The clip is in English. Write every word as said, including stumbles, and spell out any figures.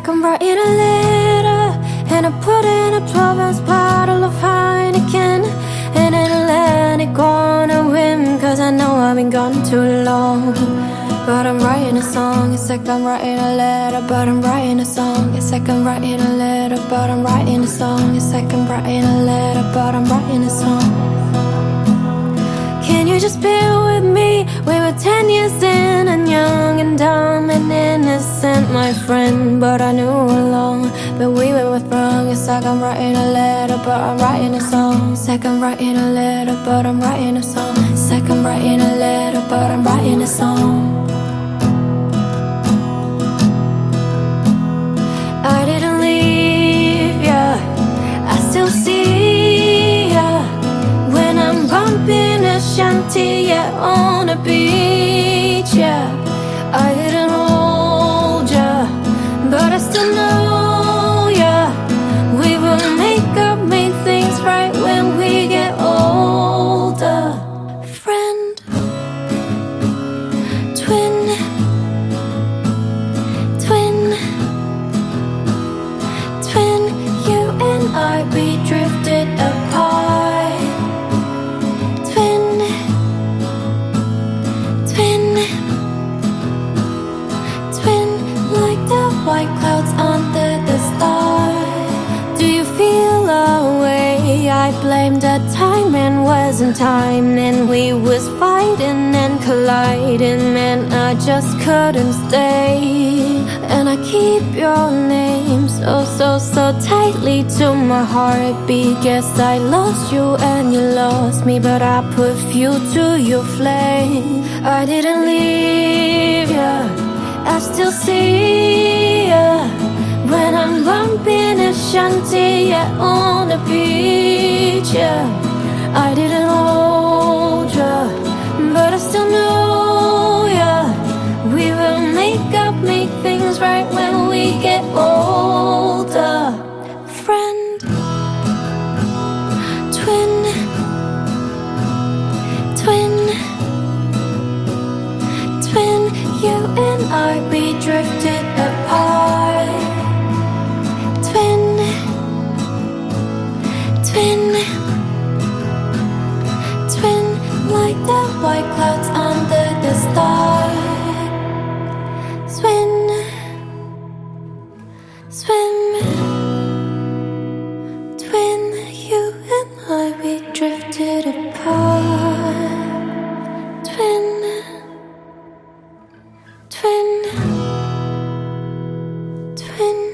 like I'm writing a letter, and I put in a twelve ounce bottle of Heineken and an Atlantic on a whim, cause I know I've been gone too long. But I'm writing a song, it's like I'm writing a letter. But I'm writing a song, it's like I'm writing a letter. But I'm writing a song, it's like I'm writing a letter. But I'm writing a song. Can you just bear with me? We were ten years in and young and dumb and innocent, my friend. But I knew along that we were both wrong. It's like I'm writing a letter, but I'm writing a song. It's like I'm writing a letter, but I'm writing a song. It's like I'm writing a letter, but I'm writing a song. I didn't leave ya, I still see ya when I'm bumping a shanty, yeah, on a beach, yeah. I didn't hold ya, but I still know ya. We will make up, make things right when we get older. Friend, twin, twin, twin, you and I, we drifted apart. Twin, twin, twin, like the white clouds under the stars. Do you feel away? I blamed the time and wasn't time, and we was fighting and colliding, man, I just couldn't stay. And I keep your name so, so, so tightly to my heartbeat. Guess I lost you and you lost me, but I put fuel to your flame. I didn't leave ya, I still see ya when I'm bumping a shanty, yeah, on the beach, yeah. I didn't hold ya, but I still know ya. We will make up, make things right when we get older. Friend, twin, twin, twin, you and I, we drifted apart. Twin, twin, twin, like the white clouds under the stars. Swim, swim, twin, you and I, we drifted apart. Twin, twin, twin.